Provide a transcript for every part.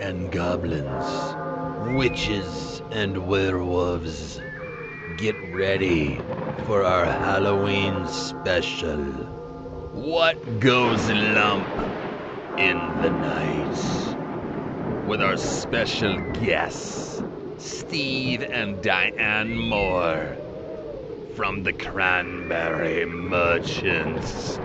and goblins, witches and werewolves, get ready for our Halloween special. What goes lump in the night? With our special guests, Steve and Diane Moore from the Cranberry Merchants.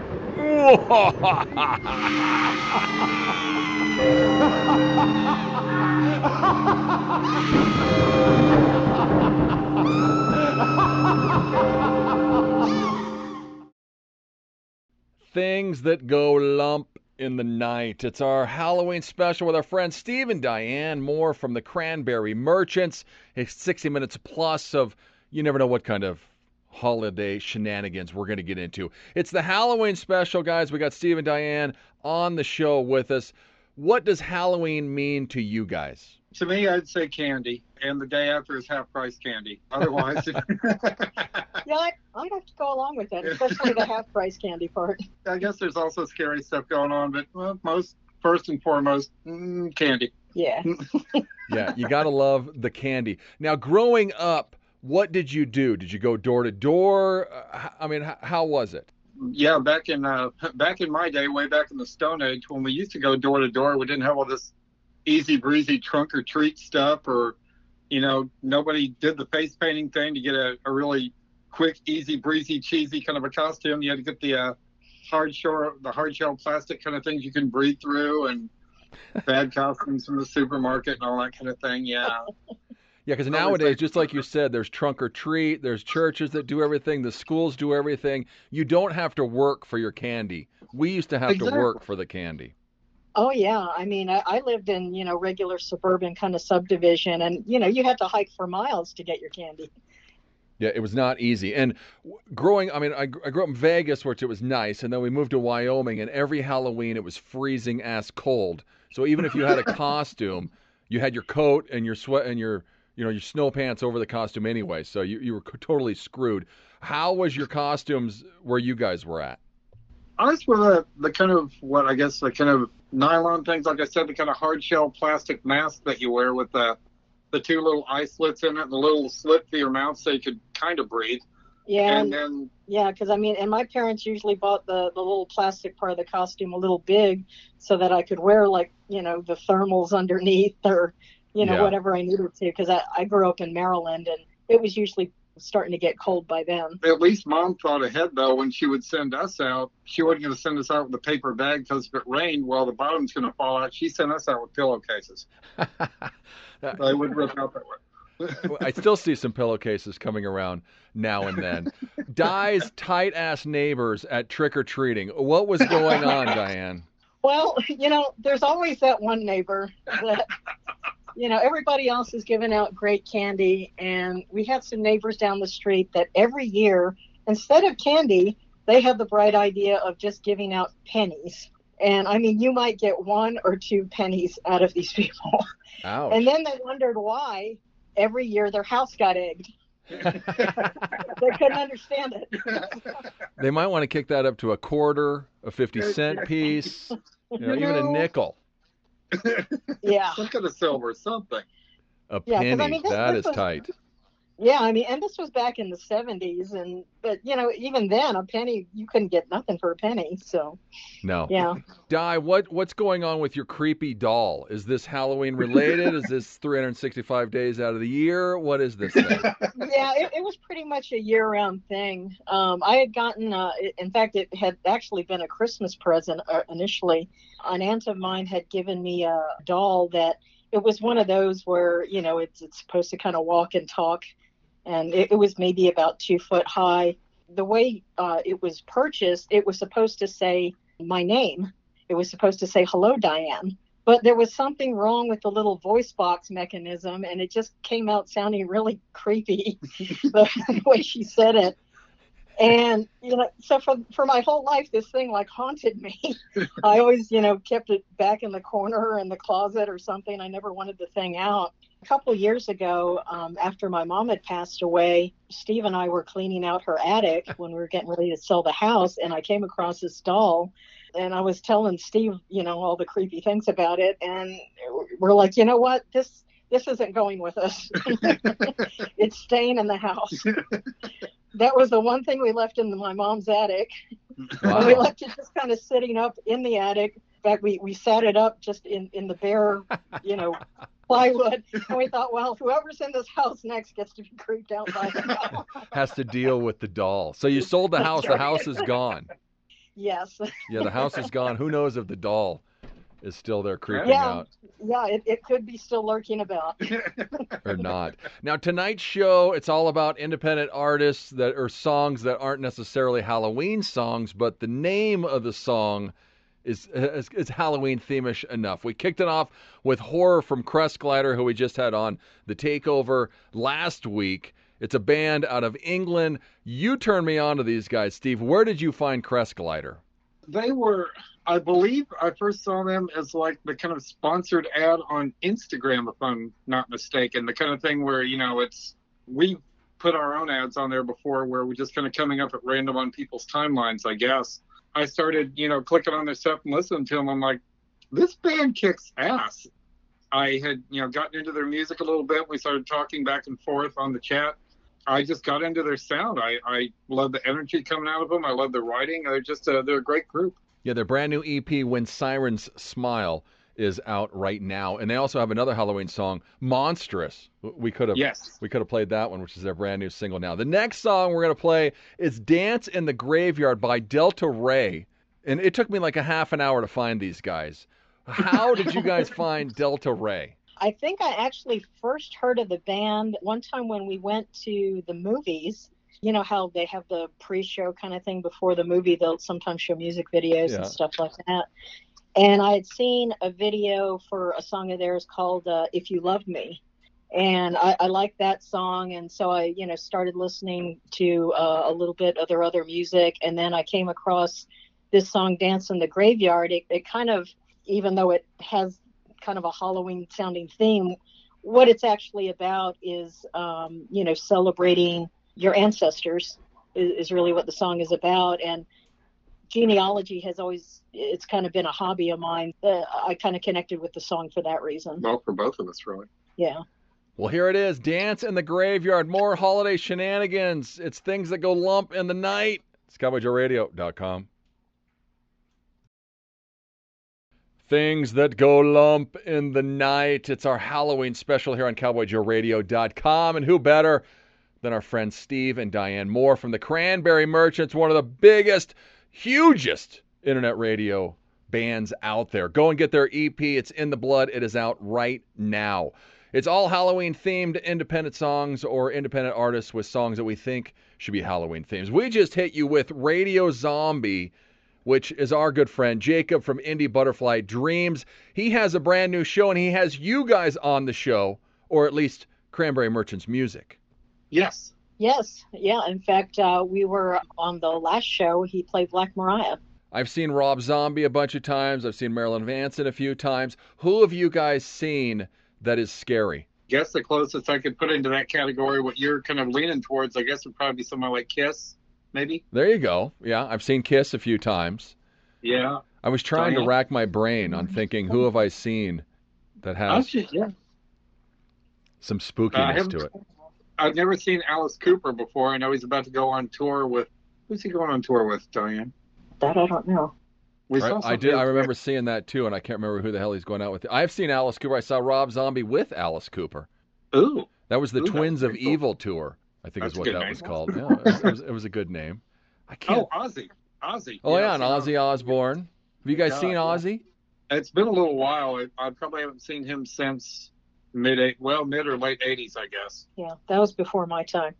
Things that go lump in the night. It's our Halloween special with our friends Steve and Diane Moore from the Cranberry Merchants. It's 60 minutes plus of you never know what kind of holiday shenanigans we're going to get into. It's the Halloween special, guys. We got Steve and Diane on the show with us. What does Halloween mean to you guys? To me, I'd say candy, and the day after is half-price candy. Otherwise, Yeah, I'd have to go along with that, especially the half-price candy part. I guess there's also scary stuff going on, but first and foremost, candy. Yeah. Yeah, you got to love the candy. Now, growing up, what did you do? Did you go door to door? I mean, how was it? Yeah, back in my day, way back in the Stone Age, when we used to go door to door, we didn't have all this easy breezy trunk or treat stuff, or nobody did the face painting thing to get a really quick, easy breezy, cheesy kind of a costume. You had to get the hard shell plastic kind of things you can breathe through, and bad costumes from the supermarket and all that kind of thing. Yeah. Yeah, because nowadays, just like you said, there's trunk or treat, there's churches that do everything, the schools do everything. You don't have to work for your candy. We used to have to work for the candy. Oh, yeah. I mean, I lived in, regular suburban kind of subdivision, and, you had to hike for miles to get your candy. Yeah, it was not easy. And I grew up in Vegas, where it was nice, and then we moved to Wyoming, and every Halloween it was freezing ass cold. So even if you had a costume, you had your coat and your sweat and your snow pants over the costume anyway. So you were totally screwed. How was your costumes where you guys were at? Ours were the kind of the kind of nylon things, like I said, the kind of hard shell plastic mask that you wear with the two little eye slits in it and the little slit for your mouth so you could kind of breathe. Yeah. And then, because and my parents usually bought the little plastic part of the costume a little big so that I could wear the thermals underneath or, whatever I needed to, because I grew up in Maryland and it was usually starting to get cold by then. At least Mom thought ahead, though. When she would send us out, she wasn't going to send us out with a paper bag because if it rained, the bottom's going to fall out. She sent us out with pillowcases. I would rip out that way. I still see some pillowcases coming around now and then. Di's tight-ass neighbors at trick-or-treating. What was going on, Diane? Well, there's always that one neighbor that... everybody else is giving out great candy, and we had some neighbors down the street that every year, instead of candy, they had the bright idea of just giving out pennies. And I mean, you might get 1 or 2 pennies out of these people. Ouch. And then they wondered why every year their house got egged. They couldn't understand it. They might want to kick that up to a quarter, a 50-cent piece, even a nickel. Yeah. Some kind of silver, something. A penny. That is tight. Yeah, and this was back in the 70s, but even then, a penny, you couldn't get nothing for a penny. So. No. Yeah. Di, what's going on with your creepy doll? Is this Halloween related? Is this 365 days out of the year? What is this thing? Yeah, it was pretty much a year-round thing. I had gotten, in fact, it had actually been a Christmas present initially. An aunt of mine had given me a doll that it was one of those where, it's supposed to kind of walk and talk. And it was maybe about 2 foot high. The way it was purchased, it was supposed to say my name. It was supposed to say, "Hello, Diane." But there was something wrong with the little voice box mechanism, and it just came out sounding really creepy, the way she said it. And, so for my whole life, this thing haunted me. I always, kept it back in the corner in the closet or something. I never wanted the thing out. A couple years ago, after my mom had passed away, Steve and I were cleaning out her attic when we were getting ready to sell the house, and I came across this doll. And I was telling Steve, all the creepy things about it, and we're like, you know what, this isn't going with us. It's staying in the house. That was the one thing we left in my mom's attic. Wow. And we left it just kind of sitting up in the attic. In fact, we sat it up just in the bare, plywood. And we thought, well, whoever's in this house next gets to be creeped out by it. Has to deal with the doll. So you sold the house. The house is gone. Yes. Yeah, the house is gone. Who knows if the doll is still there creeping out Yeah, it could be still lurking about. or not. Now, tonight's show, it's all about independent artists that are songs that aren't necessarily Halloween songs, but the name of the song is Halloween themish enough. We kicked it off with Horror from Crest Glider, who we just had on the Takeover last week. It's a band out of England. You turned me on to these guys, Steve. Where did you find Crest Glider? They were, I believe I first saw them as like the kind of sponsored ad on Instagram, if I'm not mistaken. The kind of thing where, we put our own ads on there before where we're just kind of coming up at random on people's timelines, I guess. I started, clicking on their stuff and listening to them. I'm like, this band kicks ass. I had, gotten into their music a little bit. We started talking back and forth on the chat. I just got into their sound. I love the energy coming out of them. I love the writing. They're just they're a great group. Yeah, their brand new EP, When Sirens Smile, is out right now, and they also have another Halloween song, Monstrous. We could have played that one, which is their brand new single now. The next song we're gonna play is Dance in the Graveyard by Delta Ray, and it took me like a half an hour to find these guys. How did you guys find Delta Ray? I think I actually first heard of the band one time when we went to the movies. You know how they have the pre-show kind of thing before the movie. They'll sometimes show music videos and stuff like that. And I had seen a video for a song of theirs called If You Love Me. And I liked that song. And so I, started listening to a little bit of their other music. And then I came across this song, Dance in the Graveyard. It kind of, even though it has kind of a Halloween sounding theme, what it's actually about is, celebrating your ancestors is really what the song is about. And genealogy has always, it's kind of been a hobby of mine. I kind of connected with the song for that reason. Well, for both of us, really. Yeah. Well, here it is, Dance in the Graveyard, more holiday shenanigans. It's things that go lump in the night. It's CowboyJoeRadio.com. Things that go lump in the night. It's our Halloween special here on CowboyJoeRadio.com. And who better than our friends Steve and Diane Moore from the Cranberry Merchants, one of the biggest, hugest internet radio bands out there. Go and get their EP. It's In the Blood. It is out right now. It's all Halloween themed independent songs or independent artists with songs that we think should be Halloween themes. We just hit you with Radio Zombie, which is our good friend Jacob from Indie Butterfly Dreams. He has a brand new show, and he has you guys on the show, or at least Cranberry Merchants music. Yes. Yes. Yeah. In fact, we were on the last show. He played Black Mariah. I've seen Rob Zombie a bunch of times. I've seen Marilyn Manson a few times. Who have you guys seen that is scary? Guess the closest I could put into that category, what you're kind of leaning towards, I guess would probably be someone like Kiss, maybe. There you go. Yeah, I've seen Kiss a few times. Yeah. I was trying to rack my brain on thinking, who have I seen that has some spookiness to it? I've never seen Alice Cooper before. I know he's about to go on tour with, who's he going on tour with, Diane? That I don't know. I remember seeing that too, and I can't remember who the hell he's going out with. I've seen Alice Cooper. I saw Rob Zombie with Alice Cooper. Ooh. That was the Twins of Evil tour, I think is what that was called. Yeah, it was a good name. I can't. Oh, Ozzy. Oh, yeah, and Ozzy Osbourne. Have you guys seen Ozzy? It's been a little while. I probably haven't seen him since mid or late 80s, I guess. Yeah, that was before my time.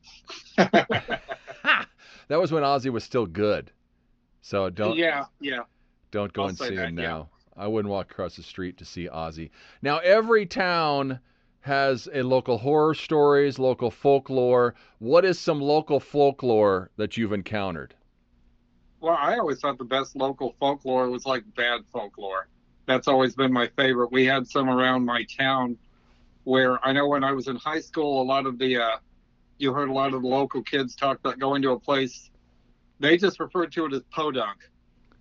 That was when Ozzy was still good. So don't go and see him now. I wouldn't walk across the street to see Ozzy. Now, every town has a local horror stories, local folklore. What is some local folklore that you've encountered? Well, I always thought the best local folklore was like bad folklore. That's always been my favorite. We had some around my town where I know when I was in high school, a lot of the, you heard a lot of the local kids talk about going to a place. They just referred to it as podunk.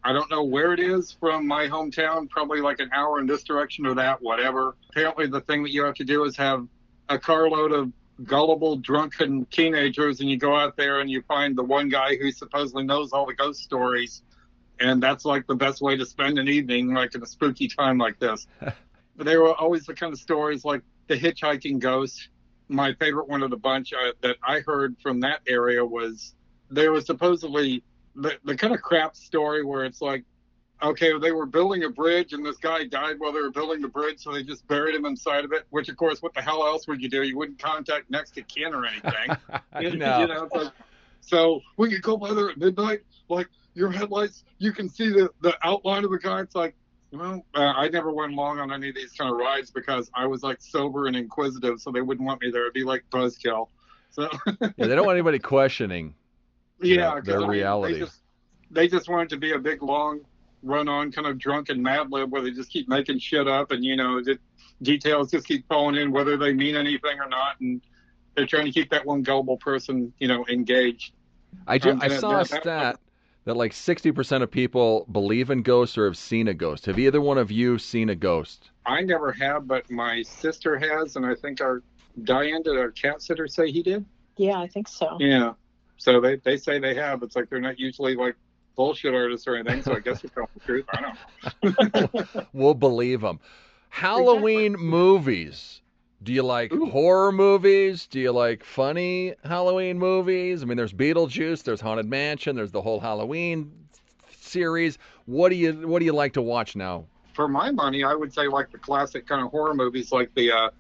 I don't know where it is from my hometown, probably like an hour in this direction or that, whatever. Apparently, the thing that you have to do is have a carload of gullible, drunken teenagers, and you go out there and you find the one guy who supposedly knows all the ghost stories. And that's like the best way to spend an evening, like in a spooky time like this. But they were always the kind of stories like the hitchhiking ghost. My favorite one of the bunch that I heard from that area was there was supposedly the kind of crap story where it's like, okay, they were building a bridge and this guy died while they were building the bridge, so they just buried him inside of it, which, of course, what the hell else would you do? You wouldn't contact next of kin or anything. No. You know, so when you go by there at midnight, like your headlights, you can see the outline of the guy. It's like, well, I never went along on any of these kind of rides because I was like sober and inquisitive, so they wouldn't want me there. It'd be like buzzkill. So Yeah, they don't want anybody questioning their reality. They just want it to be a big, long, run-on kind of drunken Mad Lib where they just keep making shit up and, the details just keep falling in whether they mean anything or not. And they're trying to keep that one gullible person, engaged. I saw a stat that like 60% of people believe in ghosts or have seen a ghost. Have either one of you seen a ghost? I never have, but my sister has, and I think our Diane, did our cat sitter say he did? Yeah, I think so. Yeah. So they say they have. It's like they're not usually like bullshit artists or anything, so I guess they're telling the truth. I don't know. We'll believe them. Halloween movies. Do you like horror movies? Do you like funny Halloween movies? I mean, there's Beetlejuice, there's Haunted Mansion, there's the whole Halloween series. What do you like to watch now? For my money, I would say like the classic kind of horror movies, like the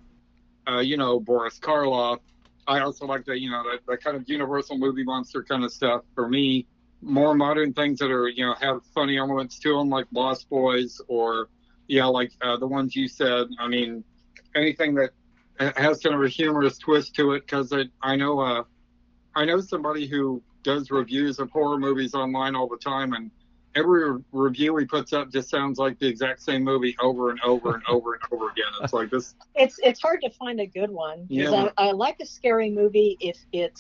Boris Karloff. I also like the kind of Universal movie monster kind of stuff. For me, more modern things that are have funny elements to them, like Lost Boys or like the ones you said. I mean, anything that has kind of a humorous twist to it, because I know somebody who does reviews of horror movies online all the time, and every review he puts up just sounds like the exact same movie over and over and over and over again. It's like this. It's hard to find a good one. Yeah. I like a scary movie if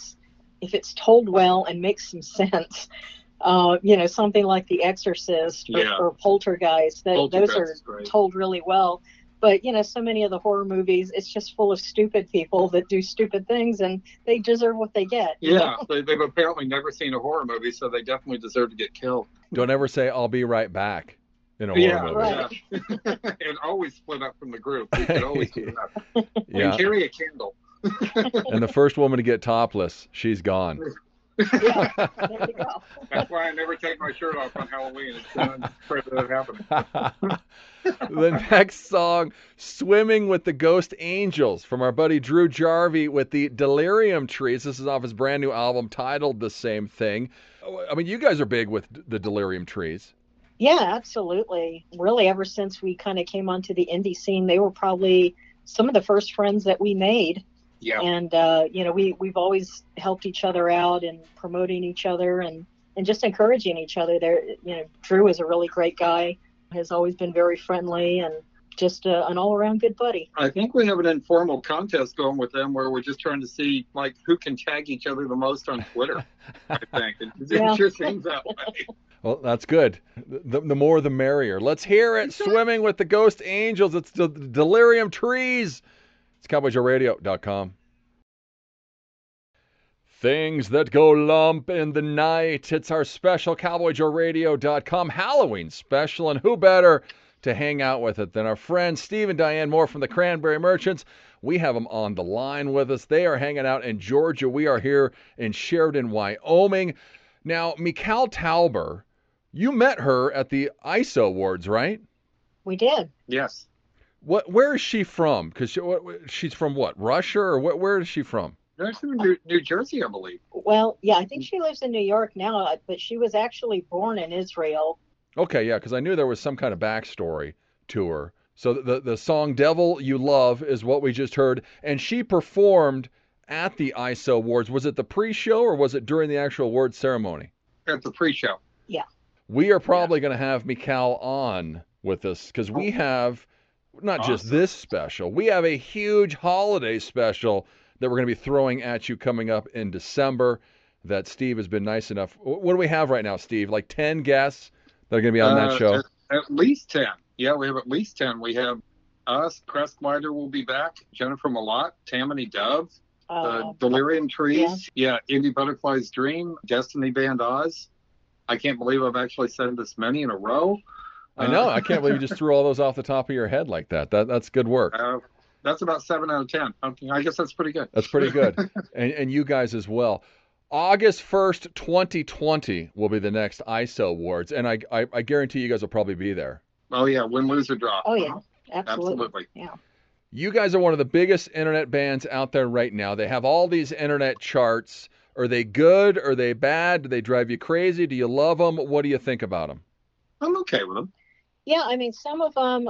it's told well and makes some sense. Something like The Exorcist or Poltergeist. Those are great. Told really well. But, so many of the horror movies, it's just full of stupid people that do stupid things, and they deserve what they get. Yeah, they've apparently never seen a horror movie, so they definitely deserve to get killed. Don't ever say, "I'll be right back" in a horror movie. Right. Yeah. And always split up from the group. You could always split up. Yeah. And carry a candle. And the first woman to get topless, she's gone. Yeah, there you go. That's why I never take my shirt off on Halloween. It's that happening. The next song, Swimming with the Ghost Angels, from our buddy Drew Jarvie with the Delirium Trees. This is off his brand new album titled the same thing. I mean, you guys are big with the Delirium Trees. Yeah, absolutely. Really, ever since we kind of came onto the indie scene, they were probably some of the first friends that we made. Yeah. And, we've always helped each other out and promoting each other and just encouraging each other. Drew is a really great guy, has always been very friendly and just an all-around good buddy. I think we have an informal contest going with them where we're just trying to see like who can tag each other the most on Twitter. I think it sure seems that way. Well, that's good. The more the merrier. Let's hear it. Swimming with the Ghost Angels. It's the Delirium Trees. It's CowboysRadio.com. Things that go lump in the night. It's our special CowboysRadio.com Halloween special, and who better to hang out with it than our friends Steve and Diane Moore from the Cranberry Merchants. We have them on the line with us. They are hanging out in Georgia. We are here in Sheridan, Wyoming. Now, Mikal Tauber, you met her at the ISO Awards, right? We did. Yes. Where is she from? Because she's from what? Russia, or where is she from? They're from New Jersey, I believe. Well, yeah, I think she lives in New York now, but she was actually born in Israel. Okay, yeah, because I knew there was some kind of backstory to her. So the song Devil You Love is what we just heard, and she performed at the ISO Awards. Was it the pre-show or was it during the actual award ceremony? At the pre-show. Yeah. We are probably going to have Mikal on with us because we have not just this special. We have a huge holiday special that we're going to be throwing at you coming up in December that Steve has been nice enough. What do we have right now, Steve? Like 10 guests that are going to be on that show? At least 10. Yeah, we have at least 10. We have us, Crest Glider will be back, Jennifer Malott, Tammany Dove, Delirium Trees, Indie Butterfly's Dream, Destiny Band Oz. I can't believe I've actually said this many in a row. I know. I can't believe you just threw all those off the top of your head like that. That's good work. That's about 7 out of 10. I guess that's pretty good. That's pretty good. and you guys as well. August 1st, 2020 will be the next ISO Awards, and I guarantee you guys will probably be there. Oh, yeah, win, lose, or draw. Oh, yeah, absolutely. Yeah. You guys are one of the biggest internet bands out there right now. They have all these internet charts. Are they good? Are they bad? Do they drive you crazy? Do you love them? What do you think about them? I'm okay with them. Yeah, I mean, some of them,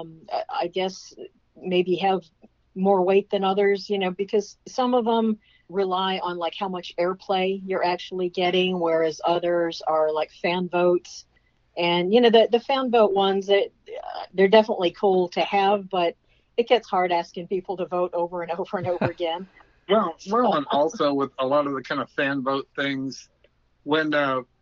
I guess, maybe have more weight than others, because some of them rely on like how much airplay you're actually getting, whereas others are like fan votes. And, the fan vote ones, they're definitely cool to have, but it gets hard asking people to vote over and over and over again. Well, and also with a lot of the kind of fan vote things, when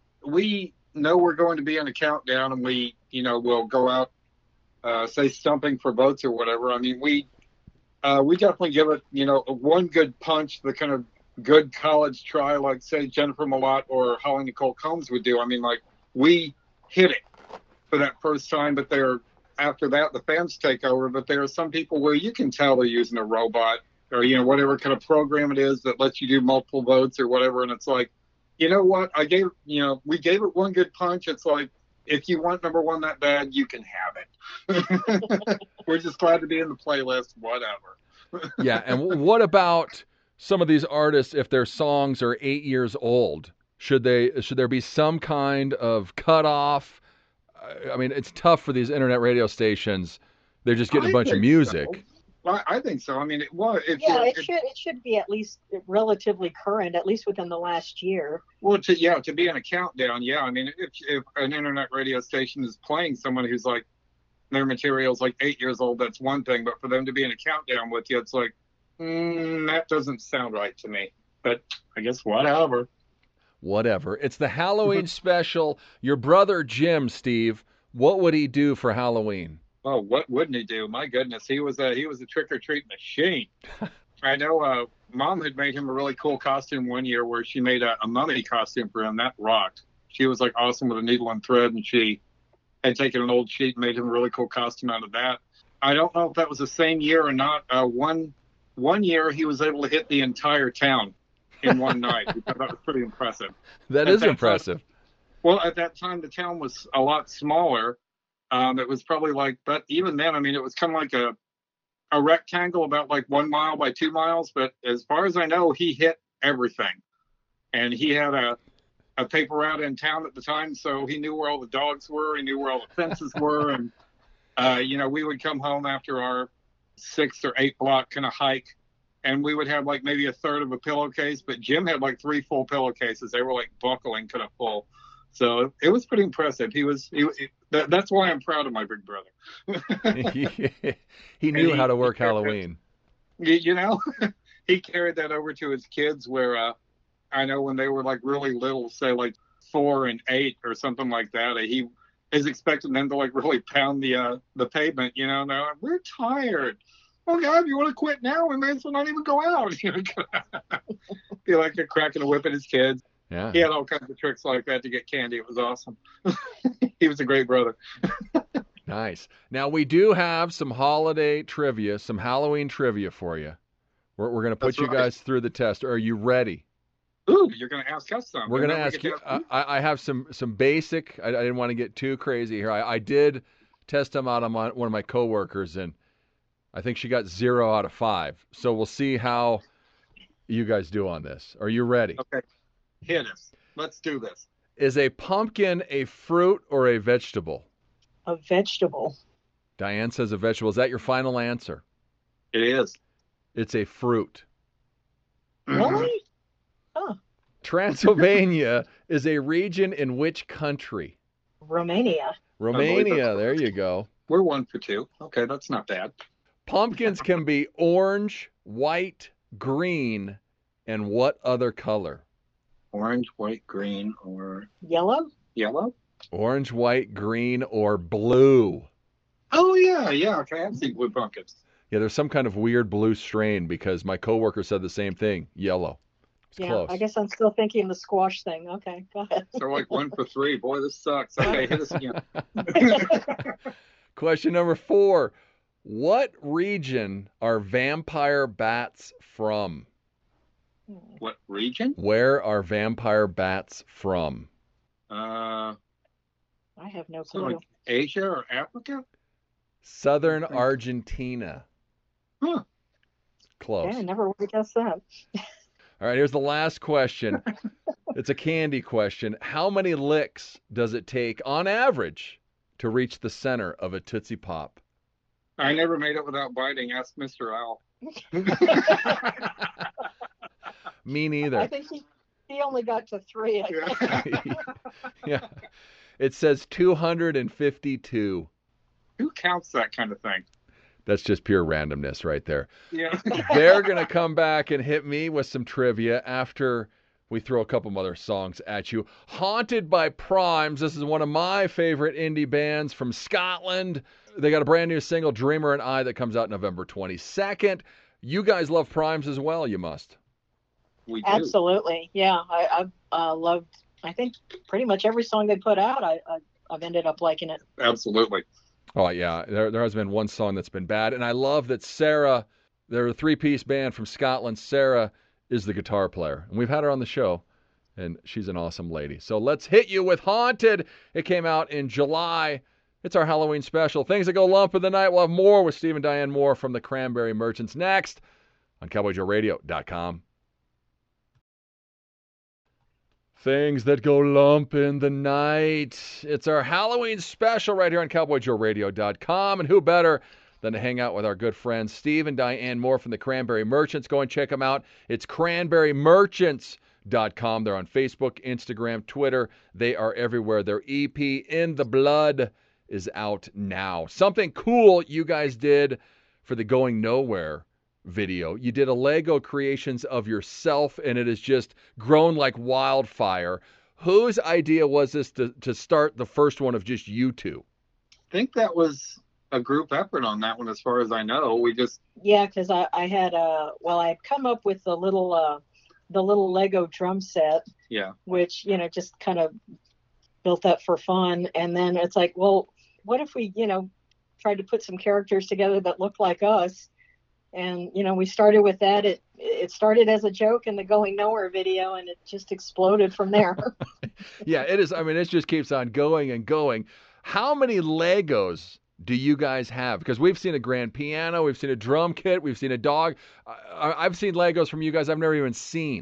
we know we're going to be in a countdown and we, will go out, say stumping for votes or whatever. I mean, we definitely give it, one good punch, the kind of good college try, like say Jennifer Malott or Holly Nicole Combs would do. I mean, like we hit it for that first time, but after that, the fans take over. But there are some people where you can tell they're using a robot or, whatever kind of program it is that lets you do multiple votes or whatever. And it's like, you know what? We gave it one good punch. It's like, if you want number one that bad, you can have it. We're just glad to be in the playlist, whatever. Yeah. And what about some of these artists, if their songs are 8 years old? Should there be some kind of cutoff? I mean, it's tough for these internet radio stations. They're just getting a bunch of music. So. Well, I think so. I mean, it should be at least relatively current, at least within the last year. Well, to be in a countdown, yeah. I mean, if an internet radio station is playing someone who's like their material's like 8 years old, that's one thing. But for them to be in a countdown with you, it's like that doesn't sound right to me. But I guess whatever. It's the Halloween special. Your brother Jim, Steve, what would he do for Halloween? Oh, what wouldn't he do? My goodness, he was a trick-or-treat machine. I know Mom had made him a really cool costume one year where she made a mummy costume for him. That rocked. She was like awesome with a needle and thread, and she had taken an old sheet and made him a really cool costume out of that. I don't know if that was the same year or not. One year he was able to hit the entire town in one night. That was pretty impressive. That is impressive. Well, at that time, the town was a lot smaller. It was probably like, but even then, I mean, it was kind of like a rectangle about like 1 mile by 2 miles. But as far as I know, he hit everything. And he had a paper route in town at the time, so he knew where all the dogs were. He knew where all the fences were. And, we would come home after our 6 or 8 block kind of hike, and we would have like maybe a third of a pillowcase. But Jim had like 3 full pillowcases. They were like buckling kind of full. So it was pretty impressive. That's why I'm proud of my big brother. He knew how to work Halloween. He carried that over to his kids where I know when they were like really little, say like 4 and 8 or something like that, he is expecting them to like really pound the pavement, and they're like, we're tired. Oh God, you want to quit now? We may as well not even go out. Be like a cracking a whip at his kids. Yeah. He had all kinds of tricks like that to get candy. It was awesome. He was a great brother. Nice. Now, we do have some holiday trivia, some Halloween trivia for you. We're going to put you guys through the test. Are you ready? Ooh, you're going to ask us something. We're going to ask you. I have some basic. I didn't want to get too crazy here. I did test them out on one of my coworkers, and I think she got 0 out of 5. So we'll see how you guys do on this. Are you ready? Okay. Hit us. Let's do this. Is a pumpkin a fruit or a vegetable? A vegetable. Diane says a vegetable. Is that your final answer? It is. It's a fruit. Really? Huh. Transylvania is a region in which country? Romania. Romania. There you go. We're 1 for 2. Okay, that's not bad. Pumpkins can be orange, white, green, and what other color? Orange, white, green, or Yellow? yellow? Orange, white, green, or blue. Oh yeah. Okay, I've seen blue pumpkins. Yeah, there's some kind of weird blue strain because my coworker said the same thing. Yellow. It's Yeah, close. I guess I'm still thinking the squash thing. Okay, go ahead. So like 1 for 3. Boy, this sucks. Okay, hit us again. Question number 4. What region are vampire bats from? What region? Where are vampire bats from? Uh, I have no so clue. like Asia or Africa? Southern Okay. Argentina. Huh. Close. Yeah, I never would have guessed that. All right, here's the last question. It's a candy question. How many licks does it take on average to reach the center of a Tootsie Pop? I never made it without biting. Ask Mr. Owl. Me I neither. think he only got to 3. I think. Yeah. It says 252. Who counts that kind of thing? That's just pure randomness right there. Yeah. They're going to come back and hit me with some trivia after we throw a couple other songs at you. Haunted by Primes. This is one of my favorite indie bands from Scotland. They got a brand new single, Dreamer and I, that comes out November 22nd. You guys love Primes as well, you must. We do. Absolutely. Yeah, I've loved, I think, pretty much every song they put out. I've ended up liking it. Absolutely. Oh, yeah. There has been one song that's been bad. And I love that Sarah, they're a 3-piece band from Scotland. Sarah is the guitar player. And we've had her on the show, and she's an awesome lady. So let's hit you with Haunted. It came out in July. It's our Halloween special. Things that go lump in the night. We'll have more with Steve and Diane Moore from the Cranberry Merchants next on CowboyJoeRadio.com. Things that go lump in the night. It's our Halloween special right here on CowboyJoeRadio.com. And who better than to hang out with our good friends Steve and Diane Moore from the Cranberry Merchants. Go and check them out. It's cranberrymerchants.com. They're on Facebook, Instagram, Twitter. They are everywhere. Their EP, In the Blood, is out now. Something cool you guys did for the Going Nowhere video. You did a Lego creations of yourself, and it has just grown like wildfire. Whose idea was this to start the first one of just you two? I think that was a group effort on that one, as far as I know. We just Yeah, because I had I had come up with the little Lego drum set, yeah. which just kind of built that for fun, and then it's like, well, what if we tried to put some characters together that looked like us? And we started with that. It started as a joke in the Going Nowhere video, and it just exploded from there. Yeah, it is. I mean, it just keeps on going and going. How many Legos do you guys have? Because we've seen a grand piano, we've seen a drum kit, we've seen a dog. I've seen Legos from you guys I've never even seen.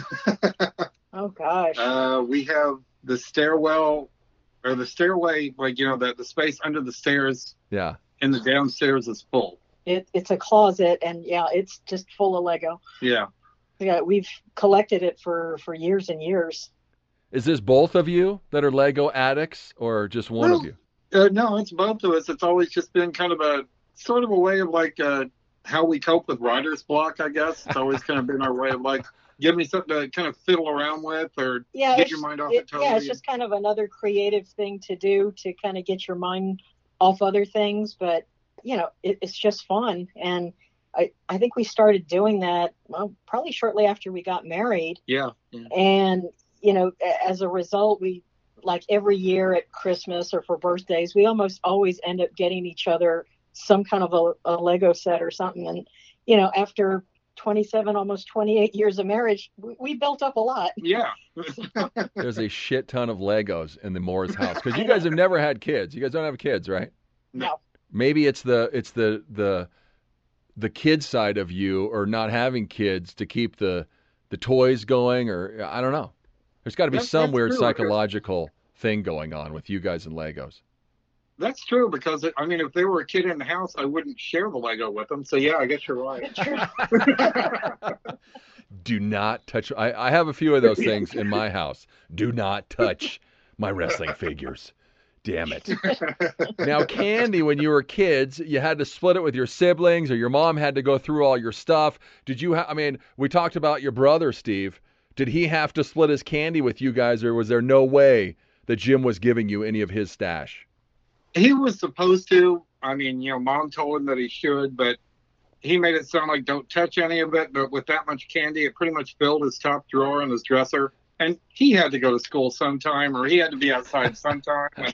Oh gosh. We have the stairwell, or the stairway, like the space under the stairs. Yeah. And the downstairs is full. It's a closet, and yeah, it's just full of Lego. Yeah. Yeah, we've collected it for years and years. Is this both of you that are Lego addicts, or just one of you? No, it's both of us. It's always just been kind of a sort of a way of like how we cope with writer's block, I guess. It's always kind of been our way of like, give me something to kind of fiddle around with, or get your mind off it totally. Yeah, it's just kind of another creative thing to do to kind of get your mind off other things. But, it's just fun. And I think we started doing that, probably shortly after we got married. Yeah. And, as a result, we, like every year at Christmas or for birthdays, we almost always end up getting each other some kind of a Lego set or something. And, after 27, almost 28 years of marriage, we built up a lot. Yeah. There's a shit ton of Legos in the Moore's house because you guys have never had kids. You guys don't have kids, right? No. Maybe it's the kid side of you, or not having kids, to keep the toys going, or I don't know. There's got to be some weird psychological thing going on with you guys and Legos. That's true, because if they were a kid in the house, I wouldn't share the Lego with them. So yeah, I guess you're right. Do not touch. I have a few of those things in my house. Do not touch my wrestling figures. Damn it. Now, candy, when you were kids, you had to split it with your siblings, or your mom had to go through all your stuff. Did you we talked about your brother, Steve. Did he have to split his candy with you guys, or was there no way that Jim was giving you any of his stash? He was supposed to. I mean, Mom told him that he should, but he made it sound like don't touch any of it. But with that much candy, it pretty much filled his top drawer and his dresser. And he had to go to school sometime, or he had to be outside sometime. And,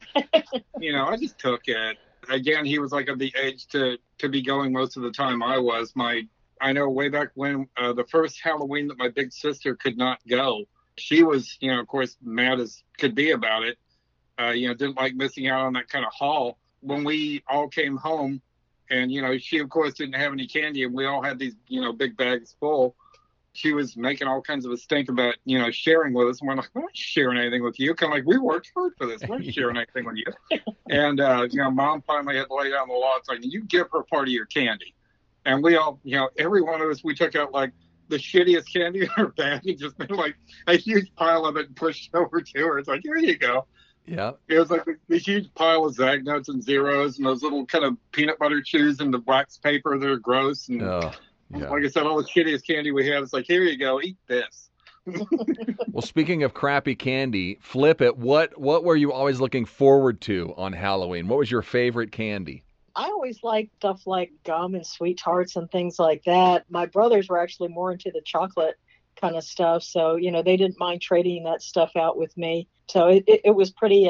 I just took it. Again, he was like of the age to be going most of the time I was. I know way back when the first Halloween that my big sister could not go, she was, of course, mad as could be about it. Didn't like missing out on that kind of haul. When we all came home, and she of course didn't have any candy, and we all had these big bags full. She was making all kinds of a stink about sharing with us, and we're like, we're not sharing anything with you. Kind of like, we worked hard for this. We're not sharing anything with you. And Mom finally had to lay down the law. It's like, you give her part of your candy. And we all, every one of us, we took out like the shittiest candy in her bag and just made like a huge pile of it and pushed over to her. It's like, here you go. Yeah. It was like a huge pile of Zagnuts and Zeros and those little kind of peanut butter chews and the wax paper that are gross. And like I said, all the shittiest candy we have. It's like, here you go, eat this. Well, speaking of crappy candy, flip it. What were you always looking forward to on Halloween? What was your favorite candy? I always liked stuff like gum and sweet tarts and things like that. My brothers were actually more into the chocolate kind of stuff, so they didn't mind trading that stuff out with me. So it was pretty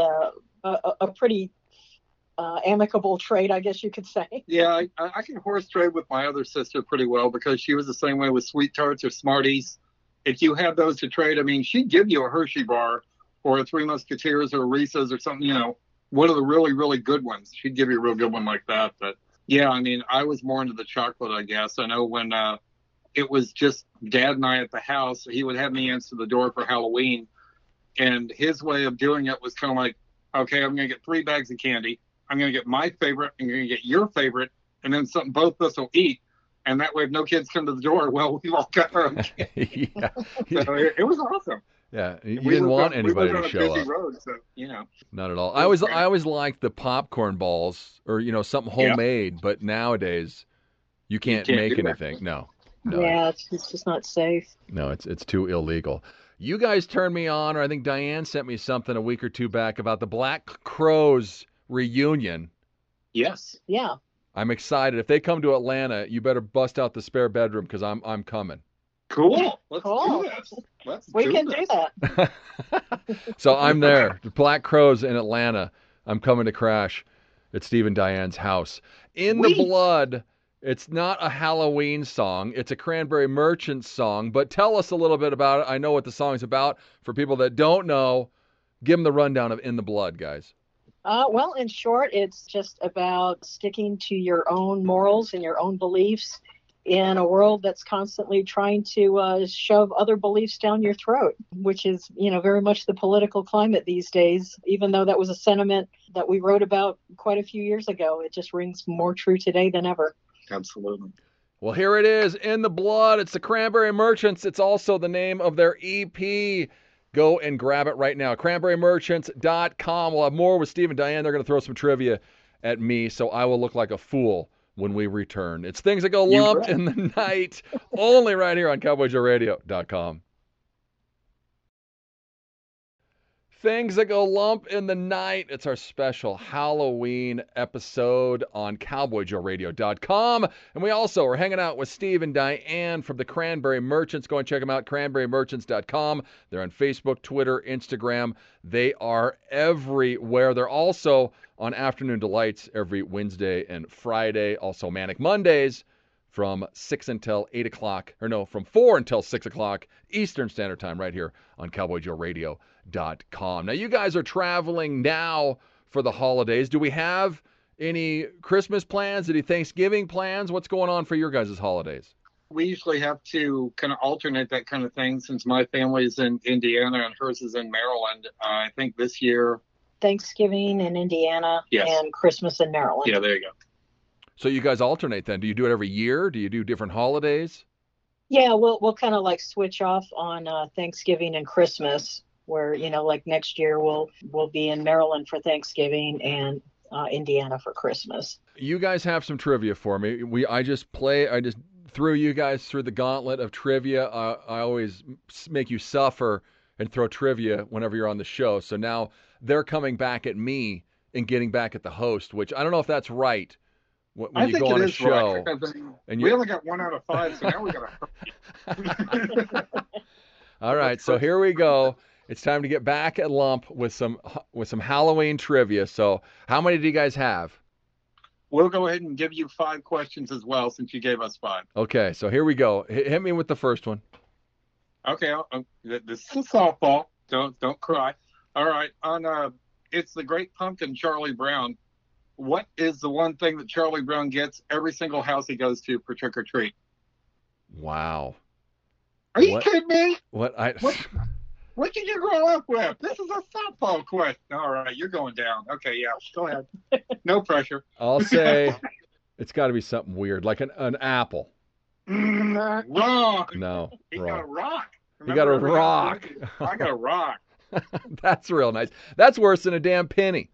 a pretty amicable trade, I guess you could say. Yeah, I can horse trade with my other sister pretty well because she was the same way with sweet tarts or Smarties. If you had those to trade, I mean, she'd give you a Hershey bar or a Three Musketeers or a Reese's or something, one of the really, really good ones. She'd give you a real good one like that. But yeah, I mean, I was more into the chocolate, I guess. I know when it was just Dad and I at the house, he would have me answer the door for Halloween. And his way of doing it was kind of like, okay, I'm going to get 3 bags of candy. I'm going to get my favorite. I'm going to get your favorite. And then something both of us will eat. And that way, if no kids come to the door, well, we've all got our own candy. Yeah. So it was awesome. Yeah, you didn't want anybody to show up. Road, so, Not at all. I always liked the popcorn balls or something homemade, but nowadays you can't make anything. No. Yeah, it's just not safe. No, it's too illegal. You guys turned me on, or I think Diane sent me something a week or two back about the Black Crowes reunion. Yes. Yeah. I'm excited. If they come to Atlanta, you better bust out the spare bedroom because I'm coming. Cool. Let's do this. We can do that. So I'm there. The Black Crowes in Atlanta. I'm coming to crash at Steve and Diane's house. In the Blood, it's not a Halloween song. It's a Cranberry Merchants song. But tell us a little bit about it. I know what the song's about. For people that don't know, give them the rundown of In the Blood, guys. Well, in short, it's just about sticking to your own morals and your own beliefs in a world that's constantly trying to shove other beliefs down your throat, which is, very much the political climate these days. Even though that was a sentiment that we wrote about quite a few years ago, it just rings more true today than ever. Absolutely. Well, here it is, In the Blood. It's the Cranberry Merchants. It's also the name of their EP. Go and grab it right now. CranberryMerchants.com. We'll have more with Steve and Diane. They're going to throw some trivia at me, so I will look like a fool when we return. It's Things That Go Lump in the Night, only right here on CowboysRadio.com. Things That Go Lump in the Night. It's our special Halloween episode on CowboysRadio.com. And we also are hanging out with Steve and Diane from the Cranberry Merchants. Go and check them out, CranberryMerchants.com. They're on Facebook, Twitter, Instagram. They are everywhere. They're also on Afternoon Delights every Wednesday and Friday. Also Manic Mondays from 6 until 8 o'clock. Or no, from 4 until 6 o'clock Eastern Standard Time right here on CowboysRadio.com. Now, you guys are traveling now for the holidays. Do we have any Christmas plans? Any Thanksgiving plans? What's going on for your guys' holidays? We usually have to kind of alternate that kind of thing since my family's in Indiana and hers is in Maryland. I think this year Thanksgiving in Indiana and Christmas in Maryland. Yeah, there you go. So you guys alternate then. Do you do it every year? Do you do different holidays? Yeah, we'll kind of like switch off on Thanksgiving and Christmas, where like next year we'll be in Maryland for Thanksgiving and Indiana for Christmas. You guys have some trivia for me. I just threw you guys through the gauntlet of trivia. I always make you suffer and throw trivia whenever you're on the show. So now they're coming back at me and getting back at the host, which I don't know if that's right. When I you think go it on a is right, show, because and we you, only got 1 out of 5, so now we got to. all right, so here we go. It's time to get back at Lump with some Halloween trivia. So how many do you guys have? We'll go ahead and give you 5 questions as well, since you gave us 5. Okay, so here we go. Hit me with the first one. Okay, this is a softball. Don't cry. All right, on it's the Great Pumpkin, Charlie Brown. What is the one thing that Charlie Brown gets every single house he goes to for trick or treat? Wow. Are you kidding me? What did you grow up with? This is a softball question. All right, you're going down. Okay, yeah, go ahead. No pressure. I'll say it's got to be something weird, like an apple. Wrong. No, He wrong. got a rock. You got a rock. I got a rock. That's real nice. That's worse than a damn penny.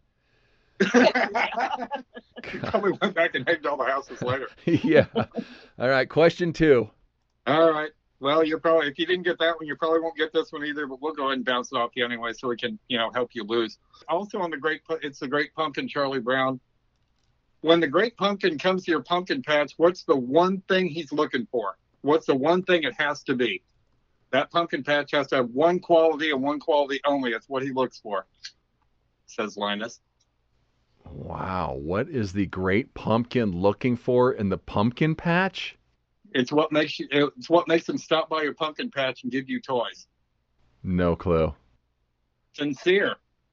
Probably went back and named all the houses later. Yeah. All right, question 2. All right. Well, you're probably, if you didn't get that one, you probably won't get this one either, but we'll go ahead and bounce it off you anyway so we can, help you lose. Also on it's the Great Pumpkin, Charlie Brown. When the Great Pumpkin comes to your pumpkin patch, what's the one thing he's looking for? What's the one thing it has to be? That pumpkin patch has to have one quality and one quality only. It's what he looks for, says Linus. Wow, what is the Great Pumpkin looking for in the pumpkin patch? It's what makes him stop by your pumpkin patch and give you toys. No clue. Sincerity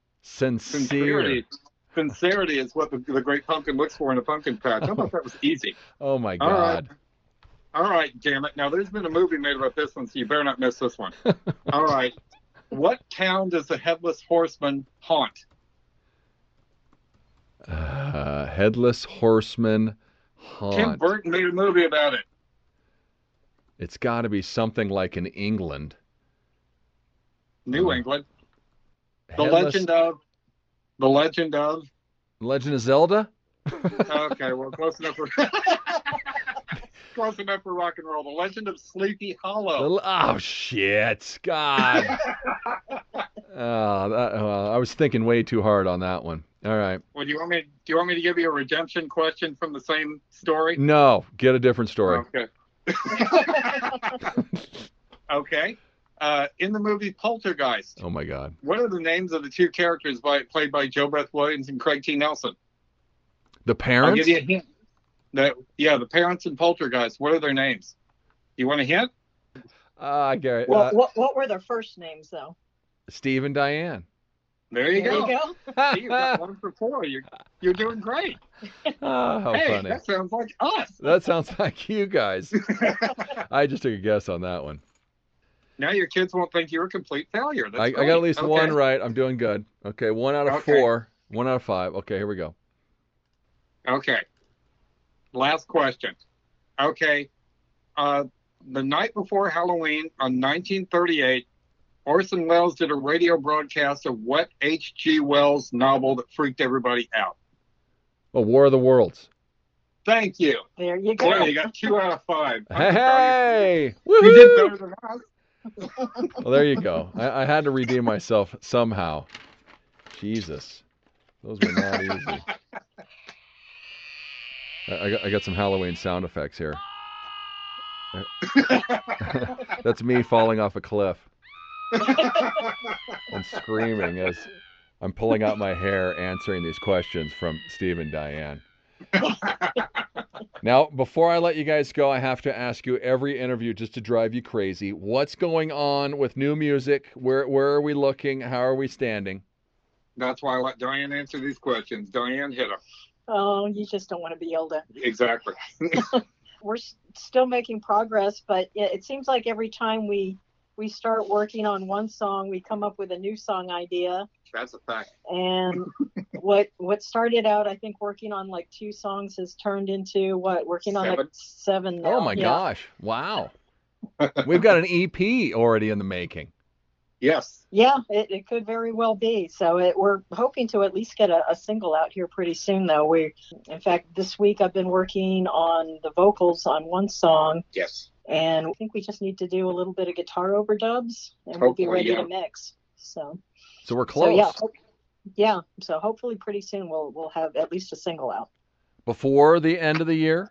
is what the Great Pumpkin looks for in a pumpkin patch. I thought that was easy. Oh my God. All right, damn it. Now there's been a movie made about this one, so you better not miss this one. All right. What town does the Headless Horseman haunt? Headless Horseman haunt. Tim Burton made a movie about it. It's got to be something like in England. New England. The Headless... Legend of Legend of Zelda? Okay, well, close enough for close enough for rock and roll. The Legend of Sleepy Hollow. Oh shit, God. I was thinking way too hard on that one. All right. Well, do you want me to give you a redemption question from the same story? No, get a different story. Okay. Okay. In the movie Poltergeist. Oh my God. What are the names of the 2 characters played by Jo Beth Williams and Craig T. Nelson? The parents? I'll give you a hint. The parents in Poltergeist. What are their names? You want a hint? Gary. Well, what were their first names though? Steve and Diane. There you go. See, you got 1 for 4. You're doing great. Oh, how hey, funny. That sounds like us. That sounds like you guys. I just took a guess on that one. Now your kids won't think you're a complete failure. I got at least one right. I'm doing good. Okay, 1 out of 4. 1 out of 5. Okay, here we go. Okay. Last question. Okay. The night before Halloween on 1938, Orson Welles did a radio broadcast of what H.G. Wells novel that freaked everybody out? Oh, War of the Worlds. Thank you. There you go. Boy, you got 2 out of 5. Hey! You did better than us. Well, there you go. I had to redeem myself somehow. Jesus. Those were not easy. I got some Halloween sound effects here. That's me falling off a cliff and screaming as I'm pulling out my hair answering these questions from Steve and Diane. Now, before I let you guys go, I have to ask you every interview just to drive you crazy. What's going on with new music? Where are we looking? How are we standing? That's why I let Diane answer these questions. Diane, hit her. Oh, you just don't want to be yelled at. Exactly. We're still making progress, but it seems like every time we start working on one song, we come up with a new song idea. That's a fact. And what started out, I think, working on like 2 songs has turned into working on like 7 now. Oh my gosh. Wow. We've got an EP already in the making. Yes. Yeah, it could very well be. So we're hoping to at least get a single out here pretty soon, though. In fact, this week I've been working on the vocals on one song. Yes. And I think we just need to do a little bit of guitar overdubs, and we'll be Hopefully, ready yeah. to mix. So So we're close. yeah. So hopefully pretty soon we'll have at least a single out. Before the end of the year?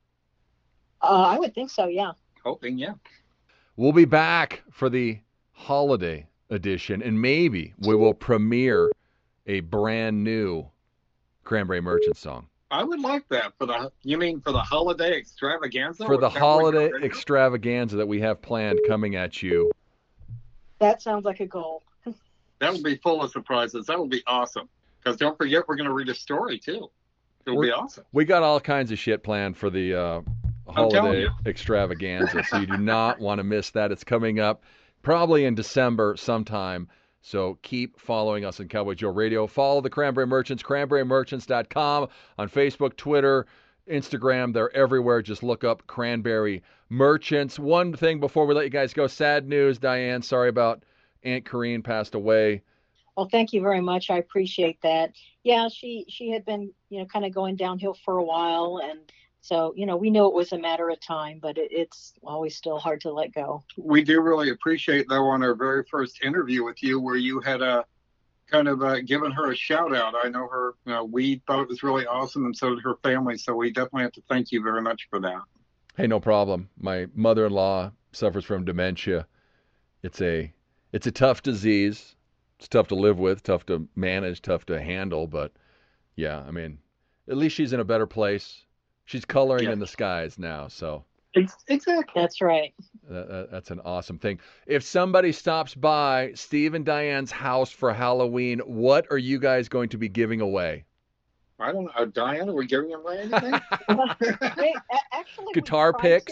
I would think so, yeah. Hoping, yeah. We'll be back for the holiday edition, and maybe we will premiere a brand new Cranberry Merchant song. I would like that you mean for the holiday extravaganza? For the Cowboy holiday Caribbean? extravaganza that we have planned coming at you. That sounds like a goal. That would be full of surprises. That would be awesome. Because don't forget, we're going to read a story, too. It'll be awesome. We got all kinds of shit planned for the telling holiday you. extravaganza, so you do not want to miss that. It's coming up probably in December sometime. So keep following us on Cowboy Joe Radio. Follow the Cranberry Merchants, cranberrymerchants.com on Facebook, Twitter, Instagram. They're everywhere. Just look up Cranberry Merchants. One thing before we let you guys go, sad news, Diane. Sorry about Aunt Corrine passed away. Well, thank you very much. I appreciate that. Yeah, she had been, kind of going downhill for a while. And so, we knew it was a matter of time, but it's always still hard to let go. We do really appreciate, though, on our very first interview with you, where you had kind of given her a shout out. I know her, we thought it was really awesome, and so did her family. So we definitely have to thank you very much for that. Hey, no problem. My mother-in-law suffers from dementia. It's a tough disease. It's tough to live with, tough to manage, tough to handle. But yeah, I mean, at least she's in a better place. She's coloring in the skies now. So Exactly. That's right. that's an awesome thing. If somebody stops by Steve and Diane's house for Halloween, what are you guys going to be giving away? I don't know. Diane, are we giving away anything? Actually, Guitar picks?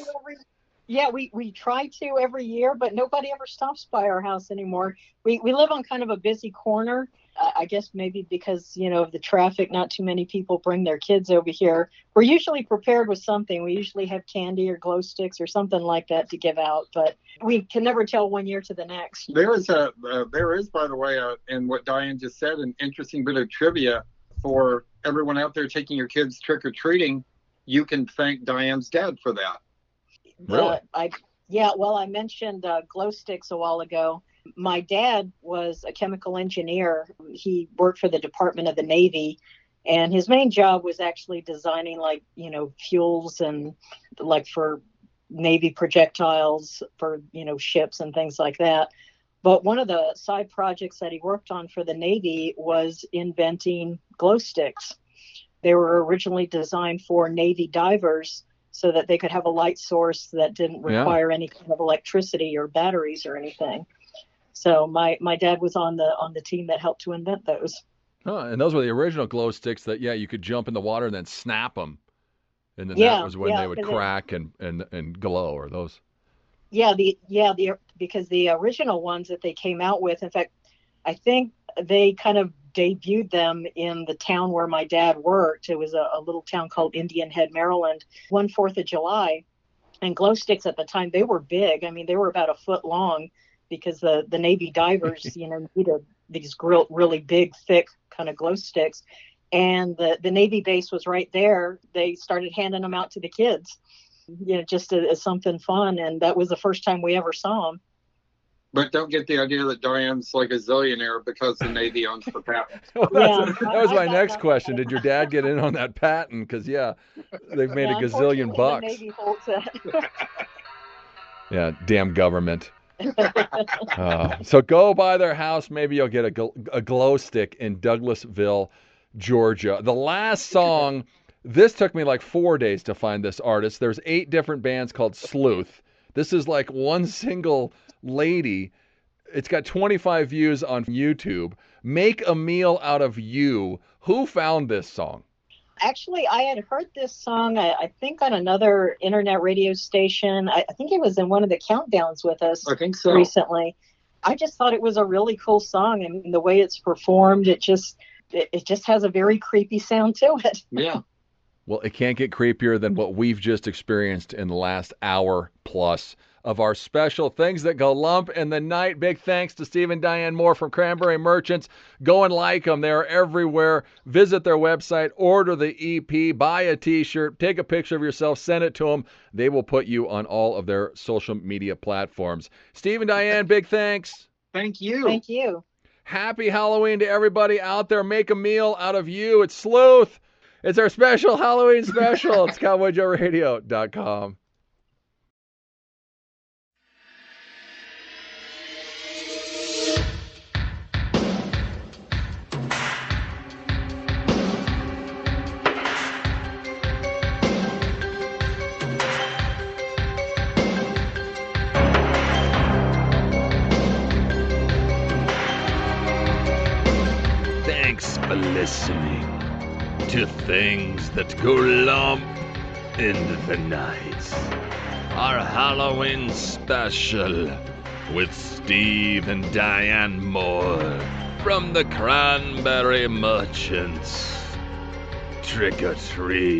We try to every year, but nobody ever stops by our house anymore. We live on kind of a busy corner. I guess maybe because, of the traffic, not too many people bring their kids over here. We're usually prepared with something. We usually have candy or glow sticks or something like that to give out, but we can never tell one year to the next. There is, by the way, in what Diane just said, an interesting bit of trivia for everyone out there taking your kids trick-or-treating. You can thank Diane's dad for that. Really? I mentioned glow sticks a while ago. My dad was a chemical engineer. He worked for the Department of the Navy, and his main job was actually designing fuels and for Navy projectiles for, ships and things like that. But one of the side projects that he worked on for the Navy was inventing glow sticks. They were originally designed for Navy divers so that they could have a light source that didn't require any kind of electricity or batteries or anything. So my dad was on the team that helped to invent those. Oh, and those were the original glow sticks that, you could jump in the water and then snap them. And then that was when they would crack and glow, or those. Because the original ones that they came out with, in fact, I think they kind of debuted them in the town where my dad worked. It was a little town called Indian Head, Maryland, 4th of July. And glow sticks at the time, they were big. I mean, they were about a foot long because the Navy divers, needed these really big, thick kind of glow sticks. And the Navy base was right there. They started handing them out to the kids, just as something fun. And that was the first time we ever saw them. But don't get the idea that Diane's like a zillionaire because the Navy owns the patent. That was my next question. Did your dad get in on that patent? Because, they've made a gazillion bucks. The Navy holds it. Yeah, damn government. So go by their house. Maybe you'll get a glow stick in Douglasville, Georgia. The last song, this took me like 4 days to find this artist. There's 8 different bands called Sleuth. This is like one single lady. It's got 25 views on YouTube. Make a Meal Out of You. Who found this song? Actually, I had heard this song, I think, on another internet radio station. I think it was in one of the countdowns with us. I think so. Recently. I just thought it was a really cool song. I mean, the way it's performed, it just has a very creepy sound to it. Yeah. Well, it can't get creepier than what we've just experienced in the last hour plus of our special Things That Go Lump in the Night. Big thanks to Steve and Diane Moore from Cranberry Merchants. Go and like them. They're everywhere. Visit their website, order the EP, buy a t-shirt, take a picture of yourself, send it to them. They will put you on all of their social media platforms. Steve and Diane, big thanks. Thank you. Thank you. Happy Halloween to everybody out there. Make a meal out of you. It's Sleuth. It's our special Halloween special. It's CowboyJoeRadio.com. Thanks for listening to Things That Go Lump in the Night. Our Halloween special with Steve and Diane Moore from the Cranberry Merchants. Trick or treat.